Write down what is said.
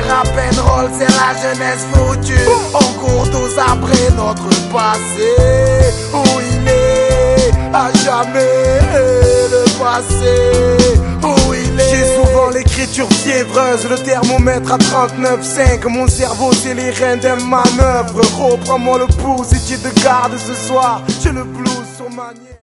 rock'n'roll, c'est la jeunesse foutue. On court tous après notre passé. Où il est, à jamais le passé. Où il est. J'ai souvent l'écriture fiévreuse, le thermomètre à 39,5. Mon cerveau c'est les rênes d'un manœuvre. Reprends-moi le pouls si tu te gardes ce soir. J'ai le blues sur ma nièce.